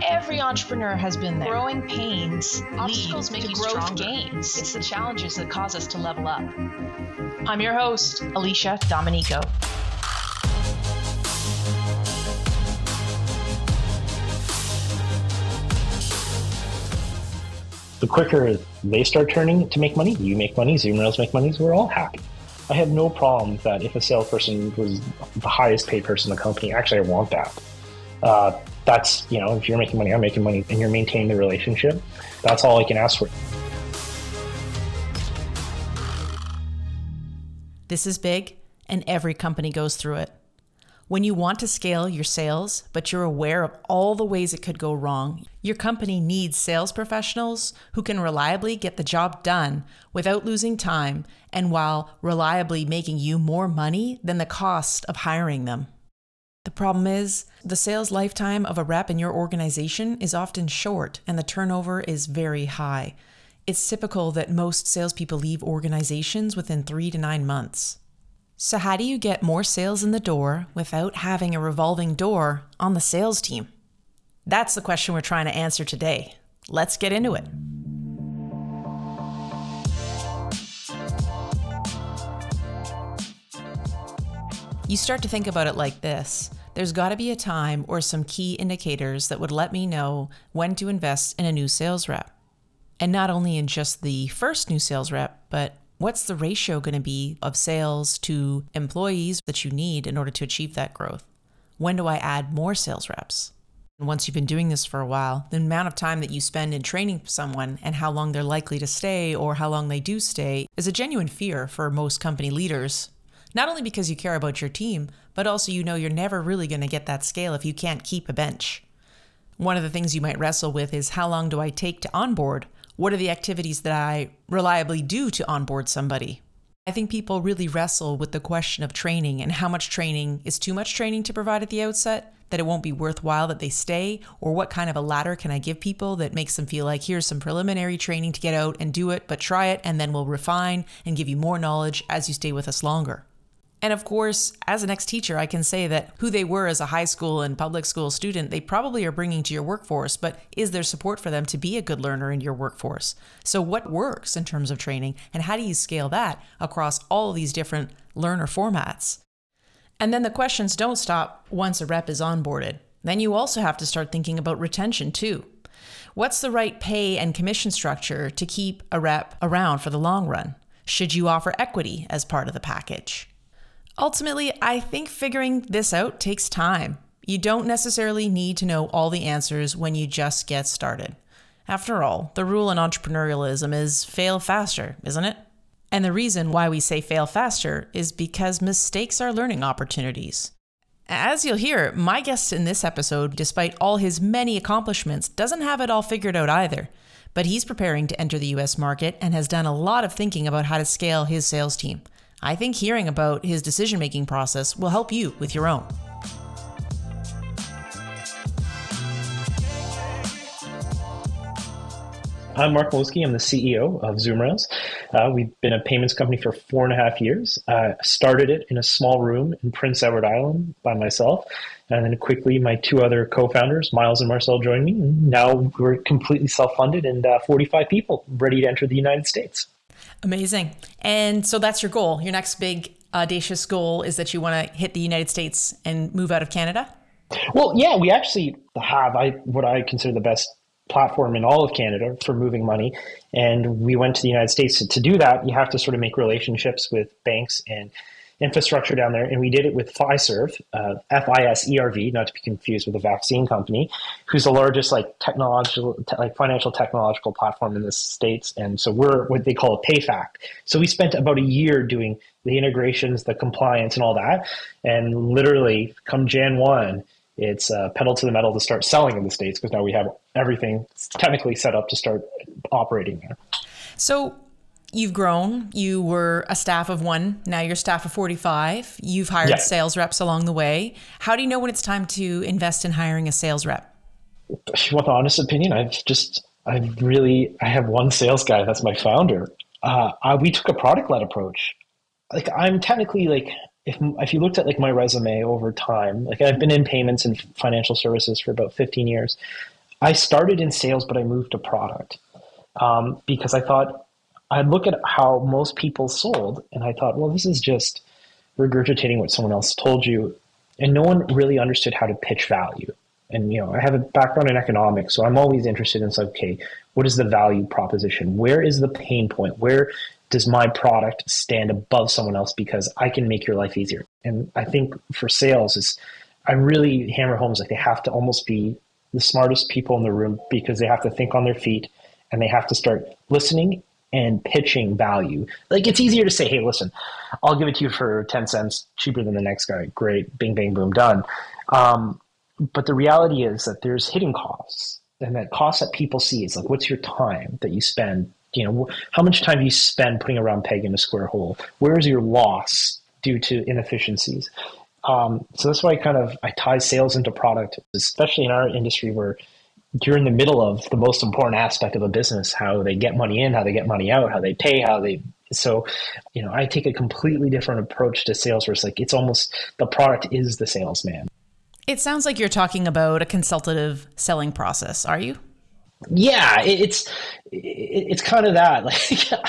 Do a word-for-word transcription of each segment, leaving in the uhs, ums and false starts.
Every entrepreneur has been there. Growing pains, obstacles make you growth stronger. gains. It's the challenges that cause us to level up. I'm your host, Alicia Domenico. The quicker they start turning to make money, you make money, Zoomrails make money, we're all happy. I have no problem that if a salesperson was the highest paid person in the company, actually I want that. Uh, that's, you know, if you're making money, I'm making money, and you're maintaining the relationship, that's all I can ask for. This is big, and every company goes through it. When you want to scale your sales, but you're aware of all the ways it could go wrong, your company needs sales professionals who can reliably get the job done without losing time and while reliably making you more money than the cost of hiring them. The problem is, the sales lifetime of a rep in your organization is often short and the turnover is very high. It's typical that most salespeople leave organizations within three to nine months. So how do you get more sales in the door without having a revolving door on the sales team? That's the question we're trying to answer today. Let's get into it. You start to think about it like this. There's got to be a time or some key indicators that would let me know when to invest in a new sales rep. And not only in just the first new sales rep, but what's the ratio going to be of sales to employees that you need in order to achieve that growth? When do I add more sales reps? And once you've been doing this for a while, the amount of time that you spend in training someone and how long they're likely to stay or how long they do stay is a genuine fear for most company leaders. Not only because you care about your team, but also you know you're never really going to get that scale if you can't keep a bench. One of the things you might wrestle with is how long do I take to onboard? What are the activities that I reliably do to onboard somebody? I think people really wrestle with the question of training and how much training is too much training to provide at the outset, that it won't be worthwhile that they stay, or what kind of a ladder can I give people that makes them feel like here's some preliminary training to get out and do it, but try it and then we'll refine and give you more knowledge as you stay with us longer. And of course, as an ex-teacher, I can say that who they were as a high school and public school student, they probably are bringing to your workforce, but is there support for them to be a good learner in your workforce? So what works in terms of training, and how do you scale that across all of these different learner formats? And then the questions don't stop once a rep is onboarded. Then you also have to start thinking about retention too. What's the right pay and commission structure to keep a rep around for the long run? Should you offer equity as part of the package? Ultimately, I think figuring this out takes time. You don't necessarily need to know all the answers when you just get started. After all, the rule in entrepreneurialism is fail faster, isn't it? And the reason why we say fail faster is because mistakes are learning opportunities. As you'll hear, my guest in this episode, despite all his many accomplishments, doesn't have it all figured out either. But he's preparing to enter the U S market and has done a lot of thinking about how to scale his sales team. I think hearing about his decision-making process will help you with your own. I'm Mark Molesky. I'm the C E O of Zoomrails. Uh, we've been a payments company for four and a half years. I started it in a small room in Prince Edward Island by myself. And then quickly, my two other co-founders, Miles and Marcel, joined me. And now we're completely self-funded and uh, forty-five people ready to enter the United States. Amazing. And so that's your goal. Your next big audacious goal is that you want to hit the United States and move out of Canada? Well, yeah, we actually have I what I consider the best platform in all of Canada for moving money. And we went to the United States. So to do that, you have to sort of make relationships with banks and infrastructure down there. And we did it with Fiserv, uh, F I S E R V, not to be confused with a vaccine company, who's the largest like technological, te- like financial technological platform in the States. And so we're what they call a PayFac. So we spent about a year doing the integrations, the compliance and all that. And literally come January first, it's uh, pedal to the metal to start selling in the States because now we have everything technically set up to start operating there. So you've grown. You were a staff of one. Now you're a staff of forty-five. You've hired Yeah. sales reps along the way. How do you know when it's time to invest in hiring a sales rep? If you want the honest opinion, I've just, I've really, I have one sales guy. That's my founder. Uh, I, we took a product-led approach. Like I'm technically like, if if you looked at like my resume over time, like I've been in payments and financial services for about fifteen years. I started in sales, but I moved to product um, because I thought I'd look at how most people sold, and I thought, well, this is just regurgitating what someone else told you, and no one really understood how to pitch value. And you know, I have a background in economics, so I'm always interested in, like, okay, what is the value proposition? Where is the pain point? Where does my product stand above someone else because I can make your life easier? And I think for sales, is I really hammer home, like, they have to almost be the smartest people in the room because they have to think on their feet and they have to start listening and pitching value. Like, it's easier to say, hey, listen, I'll give it to you for ten cents cheaper than the next guy. Great, bing, bang, boom, done. Um, but the reality is that there's hidden costs, and that costs that people see is like, what's your time that you spend? You know, how much time do you spend putting a round peg in a square hole? Where is your loss due to inefficiencies? Um, so that's why I kind of, I tie sales into product, especially in our industry where you're in the middle of the most important aspect of a business, how they get money in, how they get money out, how they pay, how they, so, you know, I take a completely different approach to sales where it's like, it's almost, the product is the salesman. It sounds like you're talking about a consultative selling process, are you? Yeah, it, it's it, it's kind of that. Like,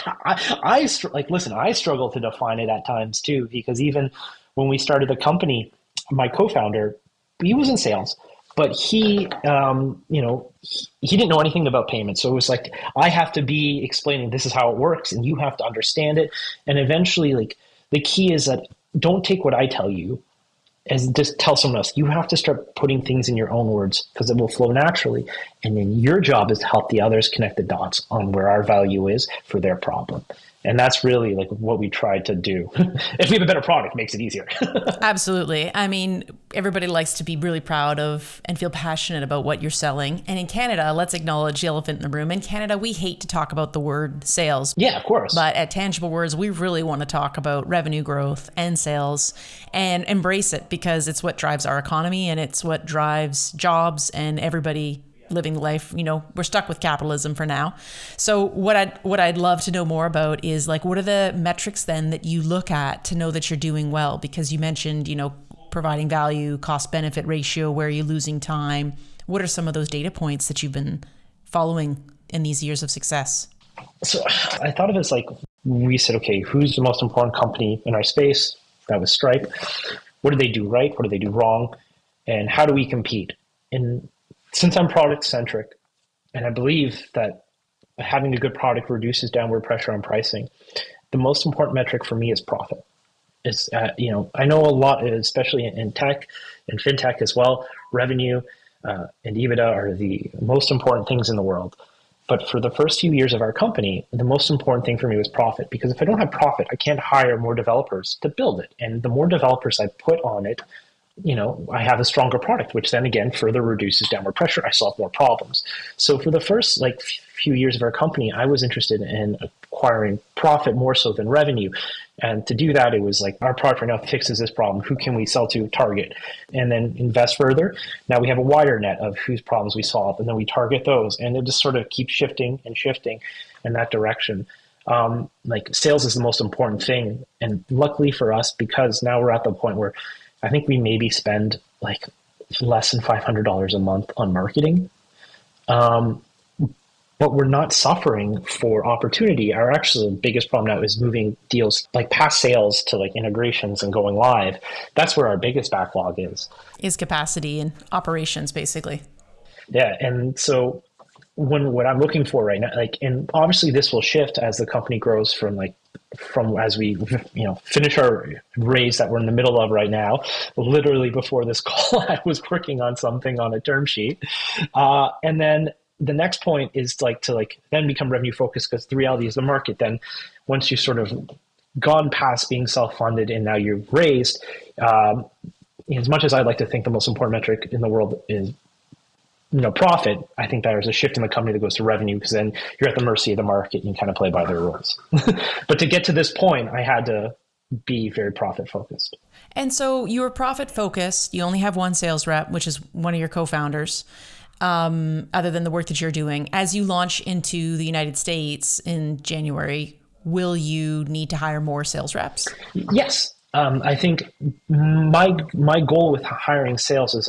I, I like listen. I struggle to define it at times too, because even when we started the company, my co-founder, he was in sales, but he, um, you know, he, he didn't know anything about payments. So it was like, I have to be explaining this is how it works, and you have to understand it. And eventually, like, the key is that don't take what I tell you as just tell someone else. You have to start putting things in your own words because it will flow naturally. And then your job is to help the others connect the dots on where our value is for their problem. And that's really like what we try to do. If we have a better product, it makes it easier. Absolutely. I mean, everybody likes to be really proud of and feel passionate about what you're selling. And in Canada, let's acknowledge the elephant in the room. In Canada, we hate to talk about the word sales. Yeah, of course. But at Tangible Words, we really want to talk about revenue growth and sales and embrace it because it's what drives our economy and it's what drives jobs and everybody living life. You know, we're stuck with capitalism for now. So what I'd, what I'd love to know more about is like, what are the metrics then that you look at to know that you're doing well? Because you mentioned, you know, providing value, cost benefit ratio, where are you losing time? What are some of those data points that you've been following in these years of success? So I thought of it as like, we said, okay, who's the most important company in our space? That was Stripe. What do they do right? What do they do wrong? And how do we compete? And since I'm product centric, and I believe that having a good product reduces downward pressure on pricing, the most important metric for me is profit. Is uh, you know, I know a lot, especially in, in tech and fintech as well, revenue uh, and EBITDA are the most important things in the world. But for the first few years of our company, the most important thing for me was profit, because if I don't have profit, I can't hire more developers to build it. And the more developers I put on it, you know, I have a stronger product, which then again further reduces downward pressure. I solve more problems. So for the first like few years of our company, I was interested in acquiring profit more so than revenue. And to do that, it was like, our product right now fixes this problem. Who can we sell to? Target. And then invest further. Now we have a wider net of whose problems we solve, and then we target those. And it just sort of keeps shifting and shifting in that direction. Um, like sales is the most important thing. And luckily for us, because now we're at the point where I think we maybe spend like less than five hundred dollars a month on marketing. Um, but we're not suffering for opportunity. Our actual biggest problem now is moving deals like past sales to like integrations and going live. That's where our biggest backlog is. Is capacity and operations, basically. Yeah. And so when what I'm looking for right now, like, and obviously this will shift as the company grows from like, from as we, you know, finish our raise that we're in the middle of right now. Literally before this call, I was working on something on a term sheet. Uh, and then the next point is like to like then become revenue focused, because the reality is the market. Then once you've sort of gone past being self-funded and now you've raised, um, as much as I'd like to think the most important metric in the world is, you know, profit, I think there's a shift in the company that goes to revenue, because then you're at the mercy of the market and you kind of play by their rules. But to get to this point, I had to be very profit focused. And so you were profit focused. You only have one sales rep, which is one of your co-founders, um, other than the work that you're doing. As you launch into the United States in January, will you need to hire more sales reps? Yes. Um, I think my my goal with hiring sales is like,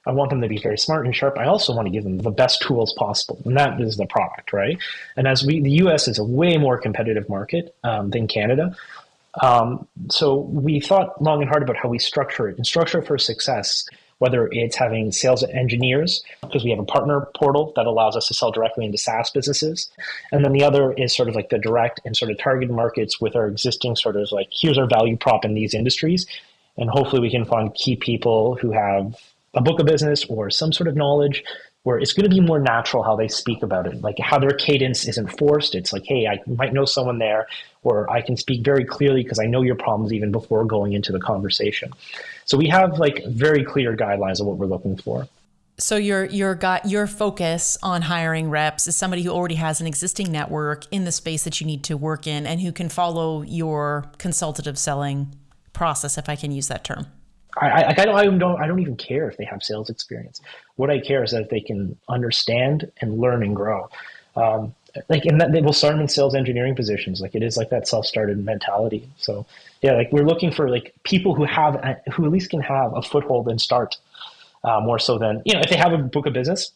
I want them to be very smart and sharp. I also want to give them the best tools possible, and that is the product, right? And as we, the U S is a way more competitive market um, than Canada. Um, so we thought long and hard about how we structure it and structure it for success, whether it's having sales engineers, because we have a partner portal that allows us to sell directly into SaaS businesses. And then the other is sort of like the direct and sort of targeted markets with our existing sort of like, here's our value prop in these industries. And hopefully we can find key people who have a book of business or some sort of knowledge where it's going to be more natural how they speak about it, like how their cadence isn't forced. It's like, hey, I might know someone there, or I can speak very clearly because I know your problems even before going into the conversation. So we have like very clear guidelines of what we're looking for. So your your got your focus on hiring reps is somebody who already has an existing network in the space that you need to work in and who can follow your consultative selling process, if I can use that term. I, I, I, don't, I don't I don't even care if they have sales experience. What I care is that if they can understand and learn and grow. Um, like and that they will start them in sales engineering positions. Like it is like that self-started mentality. So yeah, like we're looking for like people who have who at least can have a foothold and start uh, more so than, you know, if they have a book of business,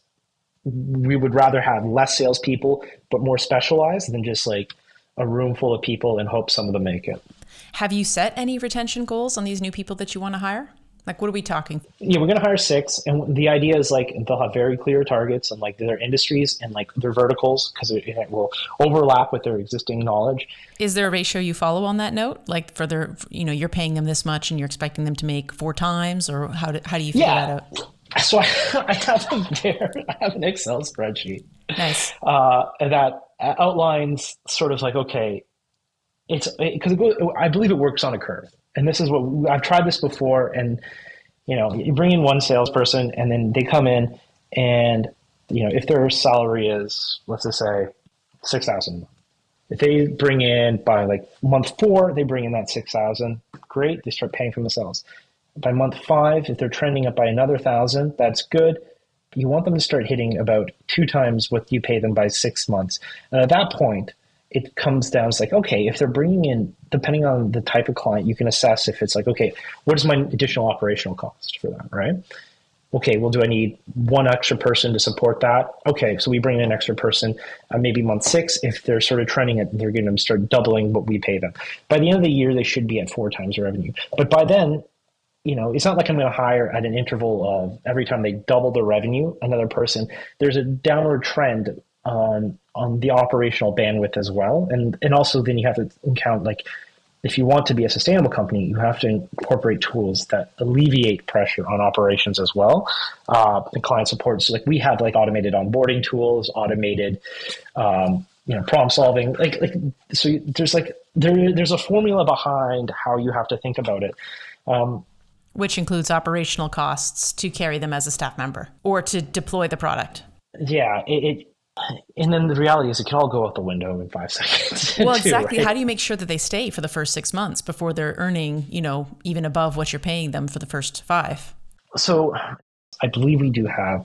we would rather have less salespeople but more specialized than just like a room full of people and hope some of them make it. Have you set any retention goals on these new people that you want to hire? Like, what are we talking? Yeah, we're going to hire six. And the idea is like, they'll have very clear targets and like their industries and like their verticals, because it, it will overlap with their existing knowledge. Is there a ratio you follow on that note? Like for their, you know, you're paying them this much and you're expecting them to make four times, or how do, how do you figure yeah. that out? So I, I have a there, I have an Excel spreadsheet. Nice. Uh, that outlines sort of like, okay, it's because it, I believe it works on a curve. And this is what I've tried this before. And, you know, you bring in one salesperson and then they come in and, you know, if their salary is, let's just say six thousand, if they bring in by like month four, they bring in that six thousand, great. They start paying for themselves. By month five, if they're trending up by another thousand, that's good. You want them to start hitting about two times what you pay them by six months. And at that point, it comes down, it's like, okay, if they're bringing in, depending on the type of client, you can assess if it's like, okay, what is my additional operational cost for that, right? Okay, well, do I need one extra person to support that? Okay, so we bring in an extra person, uh, maybe month six. If they're sort of trending it, they're going to start doubling what we pay them. By the end of the year, they should be at four times revenue. But by then, you know, it's not like I'm going to hire at an interval of every time they double their revenue, another person. There's a downward trend on on the operational bandwidth as well. And and also then you have to count, like, if you want to be a sustainable company, you have to incorporate tools that alleviate pressure on operations as well. Uh, and client support. So like we have like automated onboarding tools, automated, um, you know, problem solving, like, like, so there's like, there, there's a formula behind how you have to think about it. Um, Which includes operational costs to carry them as a staff member or to deploy the product. Yeah. It, it And then the reality is it can all go out the window in five seconds. Well, too, exactly. right? How do you make sure that they stay for the first six months before they're earning, you know, even above what you're paying them for the first five? So I believe we do have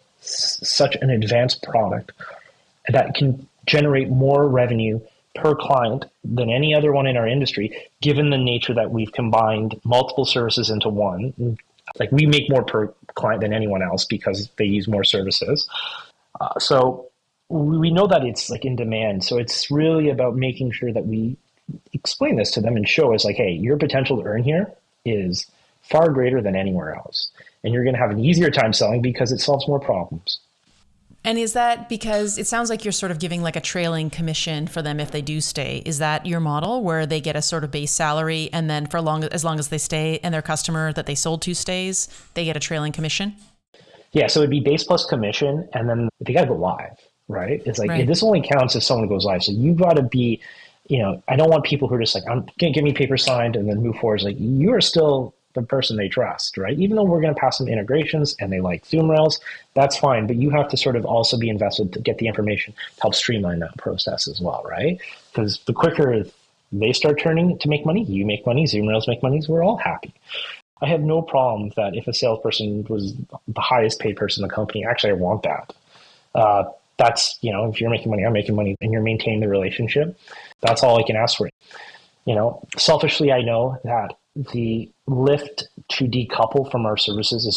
s- such an advanced product that can generate more revenue per client than any other one in our industry, given the nature that we've combined multiple services into one. Like we make more per client than anyone else because they use more services. Uh, so we know that it's like in demand. So it's really about making sure that we explain this to them and show us like, hey, your potential to earn here is far greater than anywhere else. And you're going to have an easier time selling because it solves more problems. And is that because it sounds like you're sort of giving like a trailing commission for them if they do stay? Is that your model where they get a sort of base salary and then for long as long as they stay and their customer that they sold to stays, they get a trailing commission? Yeah, so it'd be base plus commission, and then they got to go live, right? It's like, right. This only counts if someone goes live. So you got to be, you know, I don't want people who are just like, I'm going to give me paper signed and then move forward. It's like, you are still the person they trust, right? Even though we're going to pass some integrations and they like Zoom Rails, that's fine. But you have to sort of also be invested to get the information to help streamline that process as well, right? Because the quicker they start turning to make money, you make money, Zoom Rails make money, so we're all happy. I have no problem that if a salesperson was the highest paid person in the company, actually I want that. Uh, that's, you know, if you're making money, I'm making money, and you're maintaining the relationship, that's all I can ask for. You know, selfishly, I know that the lift to decouple from our services is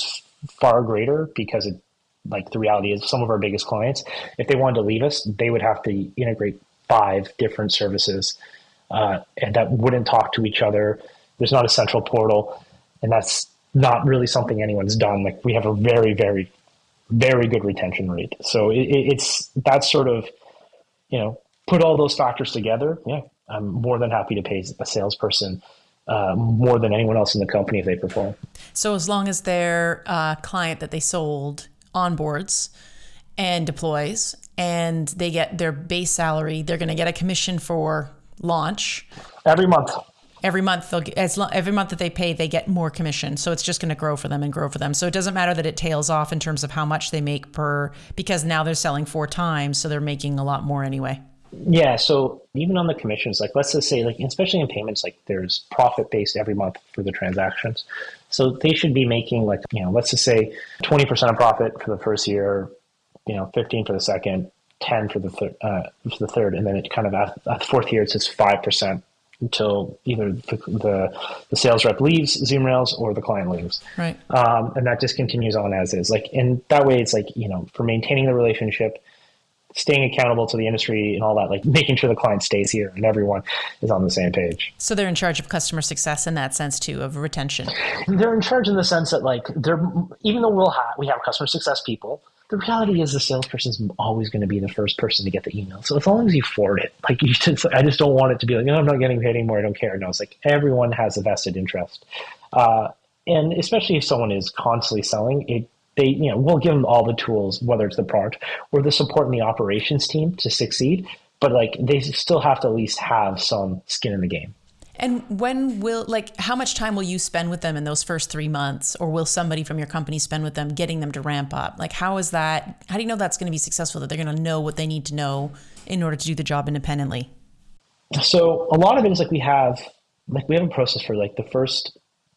far greater because it, like the reality is some of our biggest clients, if they wanted to leave us, they would have to integrate five different services uh, and that wouldn't talk to each other. There's not a central portal, and that's not really something anyone's done. Like we have a very, very, very good retention rate. So it, it's that sort of, you know, put all those factors together. Yeah, I'm more than happy to pay a salesperson uh, more than anyone else in the company if they perform. So as long as their uh, client that they sold onboards and deploys, and they get their base salary, they're going to get a commission for launch every month. Every month, they'll get, as long, every month that they pay, they get more commission. So it's just going to grow for them and grow for them. So it doesn't matter that it tails off in terms of how much they make per, because now they're selling four times, so they're making a lot more anyway. Yeah. So even on the commissions, like let's just say, like especially in payments, like there's profit based every month for the transactions. So they should be making like, you know, let's just say twenty percent of profit for the first year, you know, fifteen for the second, ten for the third, uh, for the third, and then it kind of at, at the fourth year it's just five percent until either the, the the sales rep leaves ZoomRails or the client leaves. Right. Um, and that just continues on as is. Like, and that way it's like, you know, for maintaining the relationship, staying accountable to the industry and all that, like making sure the client stays here and everyone is on the same page. So they're in charge of customer success in that sense too, of retention. They're in charge in the sense that like they're, even though we'll have, we have customer success people, the reality is the salesperson's always going to be the first person to get the email. So as long as you forward it, like you just, I just don't want it to be like, no, I'm not getting paid anymore. I don't care. No, it's like everyone has a vested interest. Uh, and especially if someone is constantly selling it, they, you know, we'll give them all the tools, whether it's the product or the support in the operations team to succeed. But like they still have to at least have some skin in the game. And when will, like, how much time will you spend with them in those first three months? Or will somebody from your company spend with them, getting them to ramp up? Like, how is that, how do you know that's going to be successful, that they're going to know what they need to know in order to do the job independently? So a lot of it is like we have, like we have a process for like the first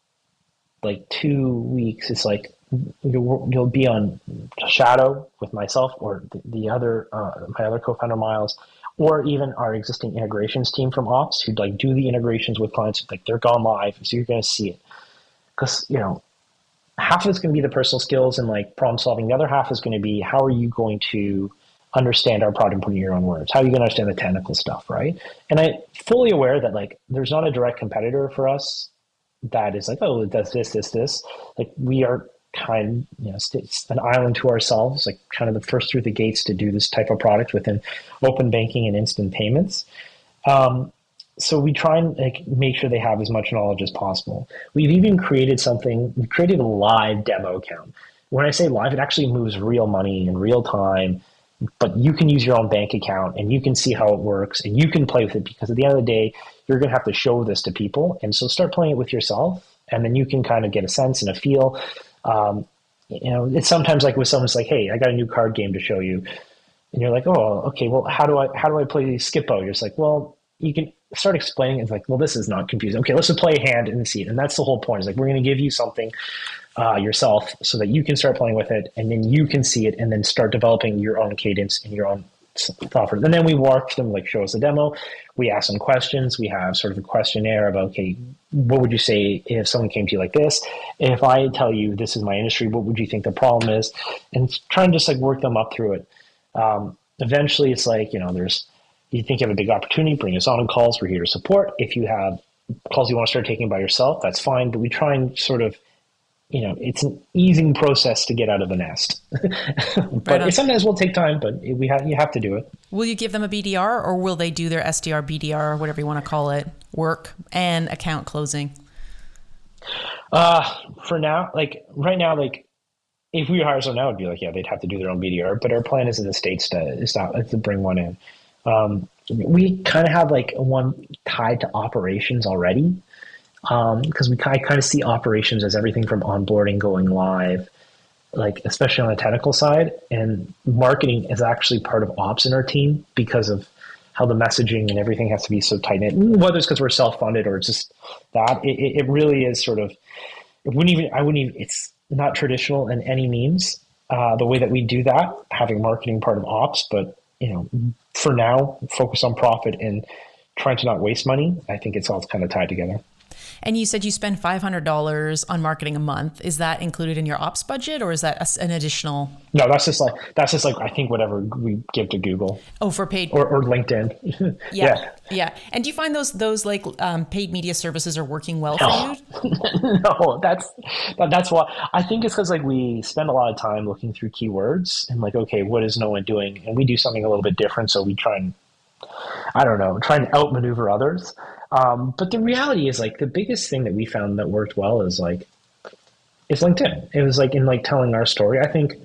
like two weeks. It's like you'll, you'll be on Shadow with myself or the, the other, uh, my other co-founder Miles, or even our existing integrations team from ops who like do the integrations with clients. Like they're gone live, so you're going to see it. Because, you know, half of it's going to be the personal skills and like problem solving. The other half is going to be how are you going to understand our product and put it in your own words? How are you going to understand the technical stuff, right? And I'm fully aware that like there's not a direct competitor for us that is like, oh, it does this, this, this. Like we are kind, you know, it's an island to ourselves, like kind of the first through the gates to do this type of product within open banking and instant payments. Um, so we try and like make sure they have as much knowledge as possible. We've even created something, we created a live demo account. When I say live, it actually moves real money in real time, but you can use your own bank account and you can see how it works and you can play with it, because at the end of the day, you're going to have to show this to people. And so start playing it with yourself, and then you can kind of get a sense and a feel. Um, you know, it's sometimes like with someone's like, hey, I got a new card game to show you. And you're like, oh, okay, well, how do I, how do I play Skippo? You're just like, well, you can start explaining. It's like, well, this is not confusing. Okay, let's just play a hand and see it. And that's the whole point. Is like, we're going to give you something uh, yourself so that you can start playing with it, and then you can see it and then start developing your own cadence and your own software. And then we walk them, like, show us a demo. We ask them questions. We have sort of a questionnaire about, okay, what would you say if someone came to you like this? If I tell you this is my industry, what would you think the problem is? And try and just like work them up through it. Um, eventually it's like, you know, there's, you think you have a big opportunity, bring us on calls. We're here to support. If you have calls you want to start taking by yourself, that's fine. But we try and sort of, you know, it's an easing process to get out of the nest. But right, it sometimes will take time, but we have, you have to do it. Will you give them a B D R, or will they do their S D R, B D R, or whatever you want to call it, work and account closing? Uh, for now, like right now, like if we hire someone now, it'd be like, yeah, they'd have to do their own B D R, but our plan is in the States to, is not, to bring one in. Um, we kind of have like one tied to operations already. Um, because we kind of, kind of see operations as everything from onboarding, going live, like especially on the technical side, and marketing is actually part of ops in our team because of how the messaging and everything has to be so tight knit. Whether it's because we're self-funded or it's just that, it, it really is sort of. It wouldn't even. I wouldn't even. It's not traditional in any means. Uh, the way that we do that, having marketing part of ops, but you know, for now, focus on profit and trying to not waste money. I think it's all kind of tied together. And you said you spend five hundred dollars on marketing a month. Is that included in your ops budget, or is that a, an additional? No, that's just like, that's just like, I think whatever we give to Google. Oh, for paid. Or, or LinkedIn. Yeah, yeah. Yeah. And do you find those, those like um, paid media services are working well for no. you? No, that's, that, that's why I think it's because like we spend a lot of time looking through keywords and like, okay, what is no one doing? And we do something a little bit different. So we try and, I don't know, try and outmaneuver others. Um, but the reality is like the biggest thing that we found that worked well is like, is LinkedIn. It was like in like telling our story. I think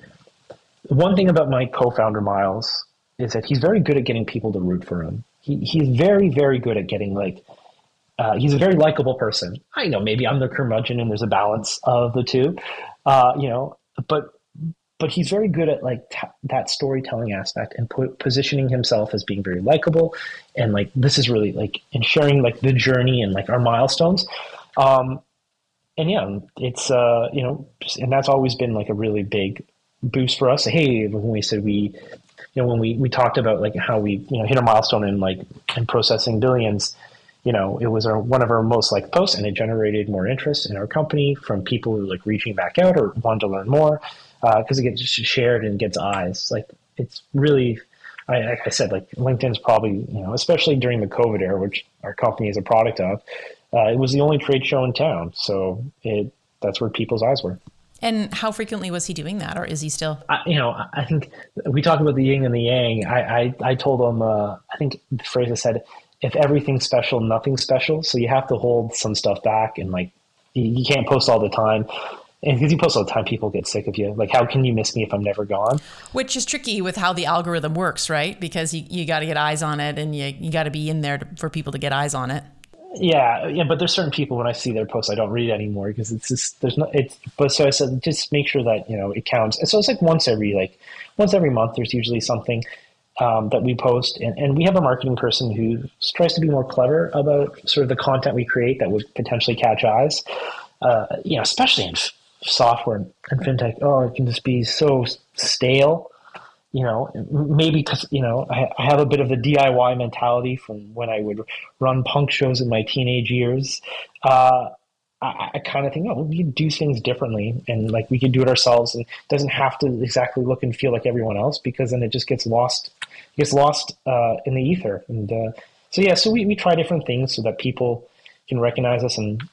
one thing about my co-founder, Miles, is that he's very good at getting people to root for him. He, he's very, very good at getting like, uh, he's a very likable person. I know maybe I'm the curmudgeon and there's a balance of the two, uh, you know, but but he's very good at like t- that storytelling aspect and po- positioning himself as being very likable. And like, this is really like, and sharing like the journey and like our milestones. Um, and yeah, it's, uh, you know, and that's always been like a really big boost for us. Hey, when we said we, you know, when we, we talked about like how we, you know, hit a milestone in like, in processing billions, you know, it was our, one of our most liked posts, and it generated more interest in our company from people who like reaching back out or wanted to learn more. Because uh, it gets shared and gets eyes. Like it's really, I, like I said, like LinkedIn's probably, you know, especially during the COVID era, which our company is a product of, uh, it was the only trade show in town. So it that's where people's eyes were. And how frequently was he doing that, or is he still? I, you know, I think we talk about the yin and the yang. I I, I told him, uh, I think the phrase I said, if everything's special, nothing's special. So you have to hold some stuff back, and like you, you can't post all the time. And because you post all the time, people get sick of you. Like, how can you miss me if I'm never gone? Which is tricky with how the algorithm works, right? Because you, you got to get eyes on it, and you, you got to be in there to, for people to get eyes on it. Yeah, yeah, but there's certain people when I see their posts, I don't read anymore because it's just there's no. It's but so I said just make sure that you know it counts. And so it's like once every like once every month. There's usually something um, that we post, and, and we have a marketing person who tries to be more clever about sort of the content we create that would potentially catch eyes. Uh, you know, especially in software and fintech. Oh, it can just be so stale. You know, maybe because, you know, I, I have a bit of the D I Y mentality from when I would run punk shows in my teenage years. Uh, I, I kind of think, oh, we could do things differently, and like we could do it ourselves, and it doesn't have to exactly look and feel like everyone else, because then it just gets lost, gets lost uh, in the ether. And uh, so, yeah, so we, we try different things so that people can recognize us, and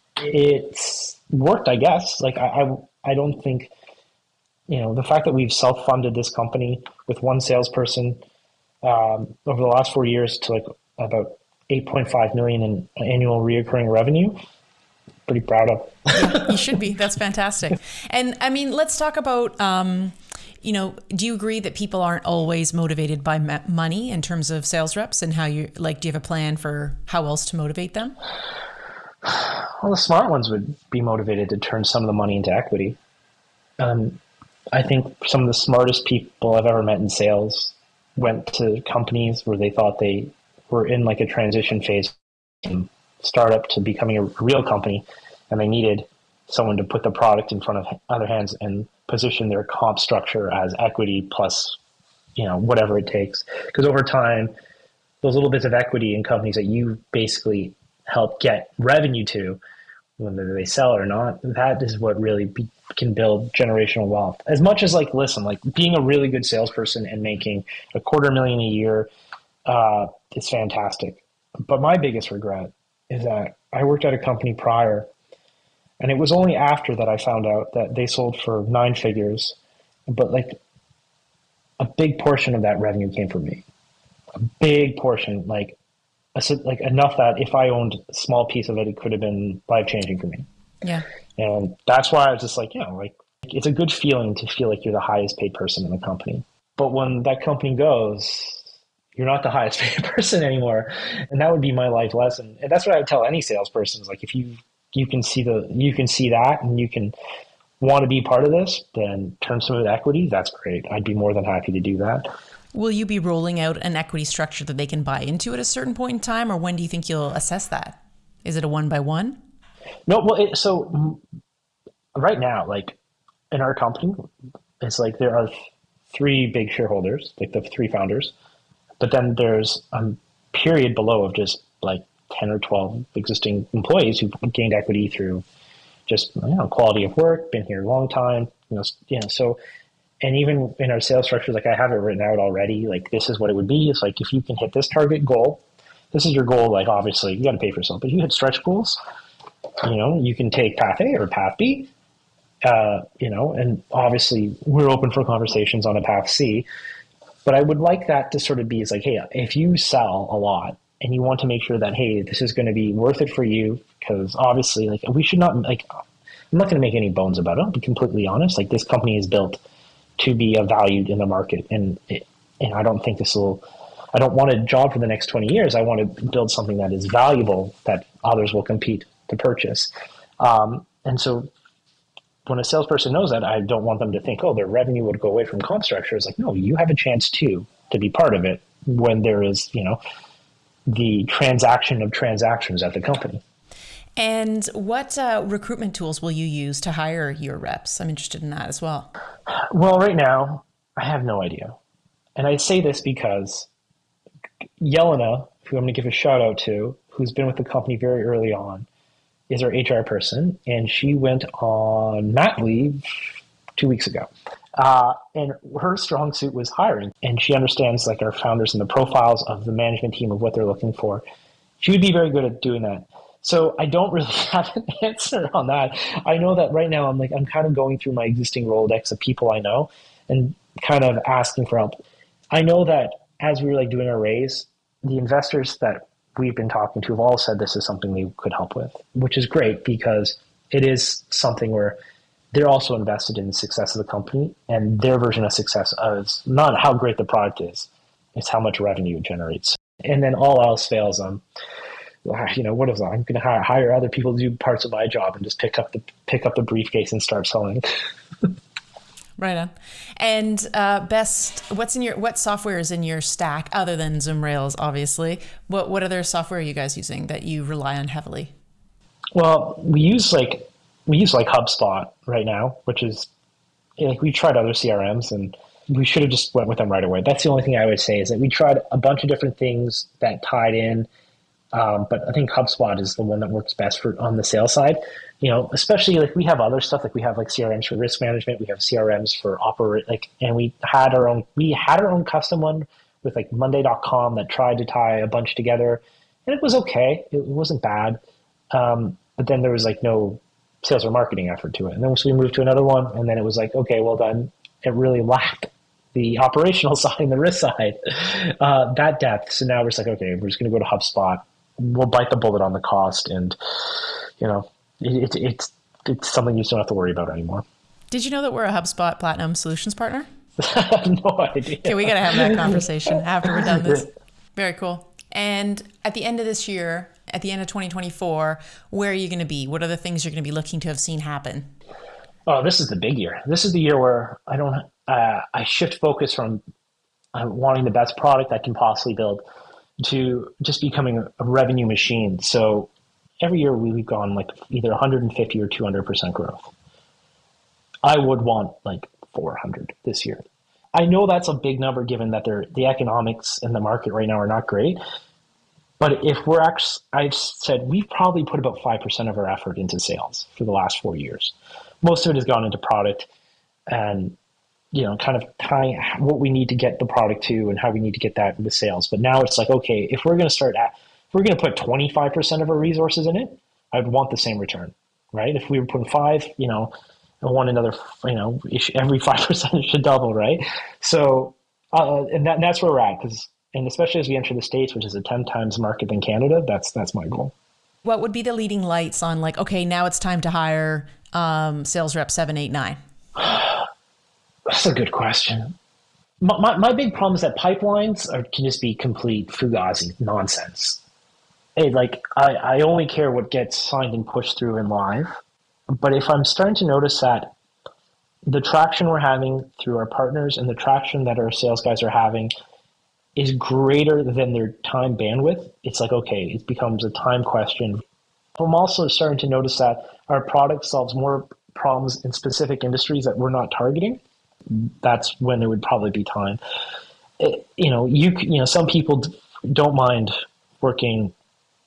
it's worked, I guess. Like, I, I, I don't think, you know, the fact that we've self-funded this company with one salesperson um, over the last four years to like about eight point five million in annual reoccurring revenue, pretty proud of. Yeah, you should be. That's fantastic. And I mean, let's talk about, um, you know, do you agree that people aren't always motivated by ma- money in terms of sales reps, and how you like, do you have a plan for how else to motivate them? Well, the smart ones would be motivated to turn some of the money into equity. Um, I think some of the smartest people I've ever met in sales went to companies where they thought they were in like a transition phase from startup to becoming a real company, and they needed someone to put the product in front of other hands and position their comp structure as equity plus, you know, whatever it takes. Because over time, those little bits of equity in companies that you basically help get revenue to, whether they sell or not, that is what really be, can build generational wealth. As much as like, listen, like being a really good salesperson and making a quarter million a year uh, is fantastic. But my biggest regret is that I worked at a company prior, and it was only after that I found out that they sold for nine figures, but like a big portion of that revenue came from me. A big portion, like like enough that if I owned a small piece of it, it could have been life-changing for me. Yeah. And that's why I was just like, you know, like it's a good feeling to feel like you're the highest paid person in the company. But when that company goes, you're not the highest paid person anymore. And that would be my life lesson. And that's what I would tell any salesperson is like, if you, you can see the, you can see that and you can want to be part of this, then turn some of the equity. That's great. I'd be more than happy to do that. Will you be rolling out an equity structure that they can buy into at a certain point in time, or when do you think you'll assess that? Is it a one by one? No, well, it, so right now, like in our company, it's like there are three big shareholders, like the three founders, but then there's a period below of just like ten or twelve existing employees who've gained equity through just, you know, quality of work, been here a long time, you know, you know, so, and even in our sales structure, like I have it written out already, like this is what it would be. It's like, if you can hit this target goal, this is your goal. Like, obviously you got to pay for yourself, but you hit stretch goals, you know, you can take path A or path B, uh, you know, and obviously we're open for conversations on a path C, but I would like that to sort of be, it's like, hey, if you sell a lot and you want to make sure that, hey, this is going to be worth it for you, because obviously, like, we should not, like, I'm not going to make any bones about it. I'll be completely honest. Like, this company is built to be a valued in the market. And, it, and I don't think this will, I don't want a job for the next twenty years. I want to build something that is valuable that others will compete to purchase. Um, and so when a salesperson knows that, I don't want them to think, oh, their revenue would go away from comp structure. It's like, no, you have a chance too, to be part of it when there is, you know, the transaction of transactions at the company. And what uh, recruitment tools will you use to hire your reps? I'm interested in that as well. Well, right now, I have no idea. And I say this because Yelena, who I'm going to give a shout out to, who's been with the company very early on, is our H R person. And she went on mat leave two weeks ago. Uh, and her strong suit was hiring. And she understands, like, our founders and the profiles of the management team of what they're looking for. She would be very good at doing that. So I don't really have an answer on that. I know that right now I'm like, I'm kind of going through my existing Rolodex of people I know and kind of asking for help. I know that as we were like doing our raise, the investors that we've been talking to have all said this is something they could help with, which is great because it is something where they're also invested in the success of the company, and their version of success is not how great the product is, it's how much revenue it generates. And then all else fails, um, you know, what is that? I'm going to hire, hire other people to do parts of my job and just pick up the pick up the briefcase and start selling. Right on. And uh, best, what's in your what software is in your stack other than Zoom Rails? Obviously, what what other software are you guys using that you rely on heavily? Well, we use like we use like HubSpot right now, which is like we tried other C R Ms and we should have just went with them right away. That's the only thing I would say is that we tried a bunch of different things that tied in. Um, but I think HubSpot is the one that works best for on the sales side, you know, especially like we have other stuff, like we have like C R Ms for risk management. We have C R Ms for operate, like, and we had our own, we had our own custom one with like Monday dot com that tried to tie a bunch together, and it was okay. It wasn't bad. Um, but then there was like no sales or marketing effort to it. And then so we moved to another one, and then it was like, okay, well then it really lacked the operational side and the risk side, uh, that depth. So now we're just like, okay, we're just going to go to HubSpot. We'll bite the bullet on the cost, and you know, it, it, it's it's something you just don't have to worry about anymore. Did you know that we're a HubSpot Platinum Solutions partner? I have no idea. Okay, we got to have that conversation after we're done this. Very cool. And at the end of this year, at the end of twenty twenty-four, where are you going to be? What are the things you're going to be looking to have seen happen? Oh, this is the big year. This is the year where I don't. Uh, I shift focus from uh, wanting the best product I can possibly build to just becoming a revenue machine. So every year we've gone like either one hundred fifty or two hundred percent growth. I would want like four hundred this year. I know that's a big number given that they're, the economics in the market right now are not great. But if we're actually, I've said we've probably put about five percent of our effort into sales for the last four years. Most of it has gone into product and, you know, kind of tying what we need to get the product to and how we need to get that into sales. But now it's like, okay, if we're going to start at, if we're going to put twenty-five percent of our resources in it, I'd want the same return, right? If we were putting five, you know, I want another, you know, every five percent should double, right? So, uh, and, that, and that's where we're at. Cause, and especially as we enter the States, which is a ten times market than Canada, that's, that's my goal. What would be the leading lights on like, okay, now it's time to hire um, sales rep seven, eight, nine? That's a good question. My, my, my big problem is that pipelines are, can just be complete fugazi nonsense. Hey, like I, I only care what gets signed and pushed through in live. But if I'm starting to notice that the traction we're having through our partners and the traction that our sales guys are having is greater than their time bandwidth, it's like, okay, it becomes a time question. I'm also starting to notice that our product solves more problems in specific industries that we're not targeting. That's when there would probably be time. It, you know, you you know, some people don't mind working,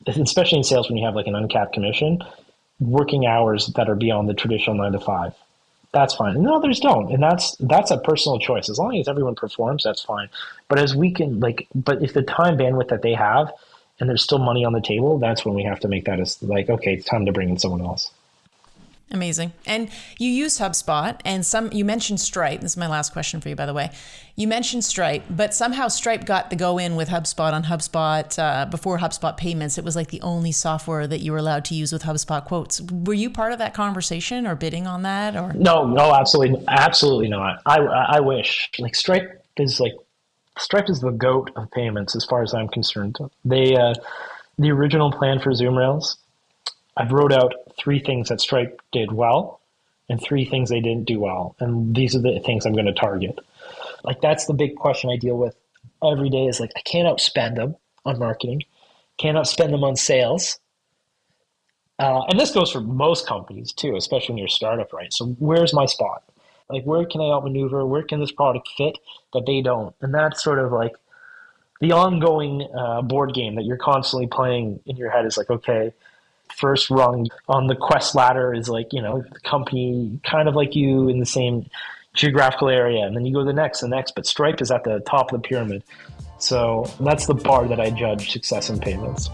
especially in sales when you have like an uncapped commission, working hours that are beyond the traditional nine to five. That's fine. And others don't. And that's that's a personal choice. As long as everyone performs, that's fine. But as we can like but if the time bandwidth that they have and there's still money on the table, that's when we have to make that as like, okay, it's time to bring in someone else. Amazing. And you use HubSpot and some, you mentioned Stripe. This is my last question for you, by the way. You mentioned Stripe, but somehow Stripe got the go in with HubSpot on HubSpot uh, before HubSpot Payments. It was like the only software that you were allowed to use with HubSpot quotes. Were you part of that conversation or bidding on that? Or No, no, absolutely, absolutely not. I, I wish. Like Stripe is like, Stripe is the goat of payments as far as I'm concerned. They, uh, the original plan for Zoom Rails, I wrote out three things that Stripe did well and three things they didn't do well. And these are the things I'm going to target. Like, that's the big question I deal with every day is like, I can't outspend them on marketing, can't outspend them on sales. Uh, and this goes for most companies too, especially when you're a startup, right? So where's my spot? Like, where can I outmaneuver? Where can this product fit that they don't? And that's sort of like the ongoing uh, board game that you're constantly playing in your head is like, okay, first rung on the quest ladder is like, you know, the company kind of like you in the same geographical area. And then you go to the next, the next, but Stripe is at the top of the pyramid. So that's the bar that I judge success in payments.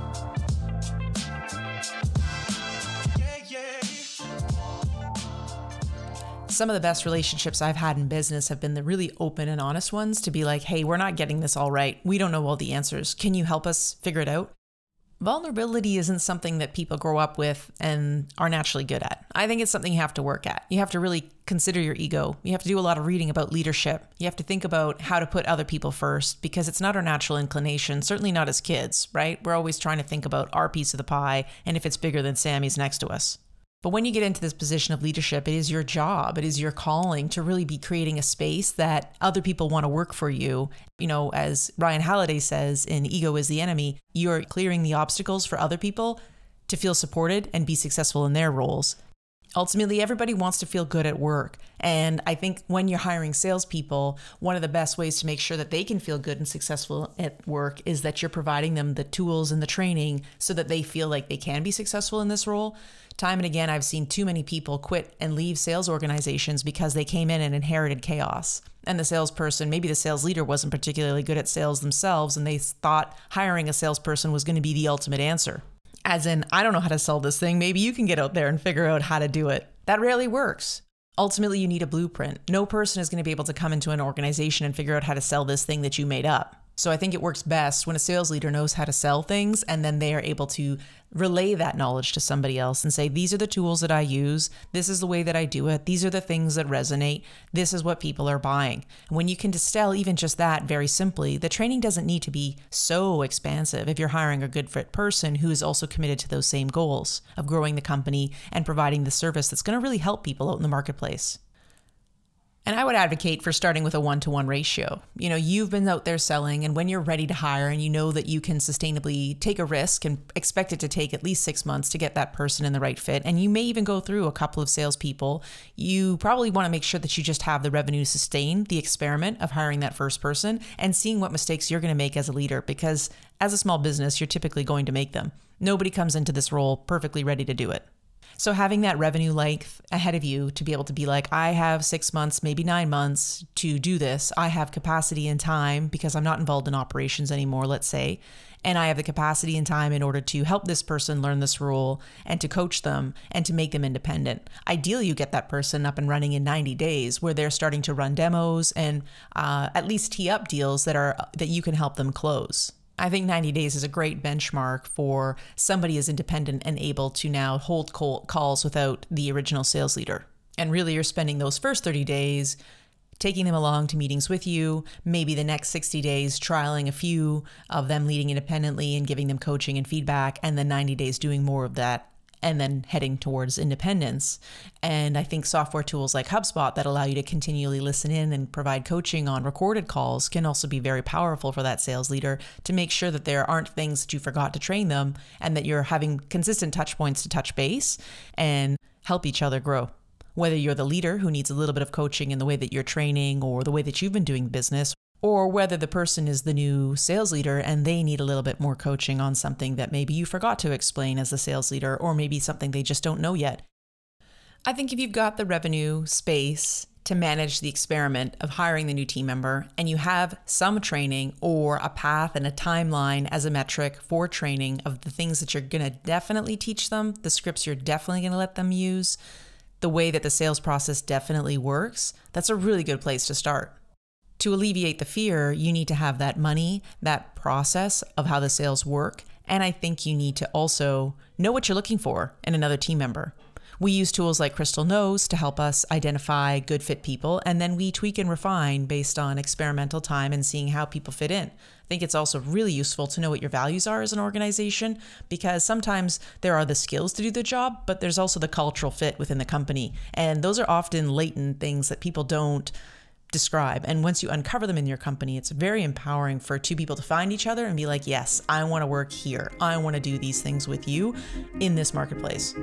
Some of the best relationships I've had in business have been the really open and honest ones to be like, hey, we're not getting this all right. We don't know all the answers. Can you help us figure it out? Vulnerability isn't something that people grow up with and are naturally good at. I think it's something you have to work at. You have to really consider your ego. You have to do a lot of reading about leadership. You have to think about how to put other people first because it's not our natural inclination, certainly not as kids, right? We're always trying to think about our piece of the pie and if it's bigger than Sammy's next to us. But when you get into this position of leadership, it is your job, it is your calling to really be creating a space that other people want to work for you. You know, as Ryan Halliday says in Ego is the Enemy, you're clearing the obstacles for other people to feel supported and be successful in their roles. Ultimately, everybody wants to feel good at work. And I think when you're hiring salespeople, one of the best ways to make sure that they can feel good and successful at work is that you're providing them the tools and the training so that they feel like they can be successful in this role. Time and again, I've seen too many people quit and leave sales organizations because they came in and inherited chaos. And the salesperson, maybe the sales leader wasn't particularly good at sales themselves, and they thought hiring a salesperson was going to be the ultimate answer. As in, I don't know how to sell this thing. Maybe you can get out there and figure out how to do it. That rarely works. Ultimately, you need a blueprint. No person is going to be able to come into an organization and figure out how to sell this thing that you made up. So I think it works best when a sales leader knows how to sell things and then they are able to relay that knowledge to somebody else and say, these are the tools that I use. This is the way that I do it. These are the things that resonate. This is what people are buying. And when you can distill even just that very simply, the training doesn't need to be so expansive if you're hiring a good fit person who is also committed to those same goals of growing the company and providing the service that's going to really help people out in the marketplace. And I would advocate for starting with a one-to-one ratio. You know, you've been out there selling, and when you're ready to hire and you know that you can sustainably take a risk and expect it to take at least six months to get that person in the right fit, and you may even go through a couple of salespeople, you probably want to make sure that you just have the revenue to sustain the experiment of hiring that first person and seeing what mistakes you're going to make as a leader, because as a small business, you're typically going to make them. Nobody comes into this role perfectly ready to do it. So having that revenue length ahead of you to be able to be like, I have six months, maybe nine months to do this. I have capacity and time because I'm not involved in operations anymore, let's say. And I have the capacity and time in order to help this person learn this role and to coach them and to make them independent. Ideally, you get that person up and running in ninety days where they're starting to run demos and uh, at least tee up deals that are that you can help them close. I think ninety days is a great benchmark for somebody as independent and able to now hold calls without the original sales leader. And really, you're spending those first thirty days taking them along to meetings with you, maybe the next sixty days trialing a few of them leading independently and giving them coaching and feedback, and then ninety days doing more of that, and then heading towards independence. And I think software tools like HubSpot that allow you to continually listen in and provide coaching on recorded calls can also be very powerful for that sales leader to make sure that there aren't things that you forgot to train them and that you're having consistent touch points to touch base and help each other grow. Whether you're the leader who needs a little bit of coaching in the way that you're training or the way that you've been doing business, or whether the person is the new sales leader and they need a little bit more coaching on something that maybe you forgot to explain as the sales leader, or maybe something they just don't know yet. I think if you've got the revenue space to manage the experiment of hiring the new team member, and you have some training or a path and a timeline as a metric for training of the things that you're going to definitely teach them, the scripts you're definitely going to let them use, the way that the sales process definitely works, that's a really good place to start. To alleviate the fear, you need to have that money, that process of how the sales work, and I think you need to also know what you're looking for in another team member. We use tools like Crystal Knows to help us identify good fit people, and then we tweak and refine based on experimental time and seeing how people fit in. I think it's also really useful to know what your values are as an organization, because sometimes there are the skills to do the job, but there's also the cultural fit within the company. And those are often latent things that people don't describe. And once you uncover them in your company, it's very empowering for two people to find each other and be like, yes, I want to work here. I want to do these things with you in this marketplace.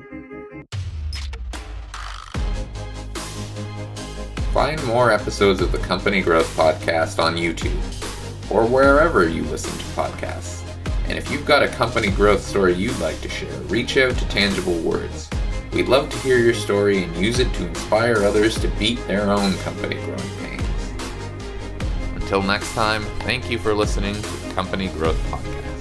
Find more episodes of the Company Growth Podcast on YouTube or wherever you listen to podcasts. And if you've got a company growth story you'd like to share, reach out to Tangible Words. We'd love to hear your story and use it to inspire others to beat their own company growing pains. Until next time, thank you for listening to the Company Growth Podcast.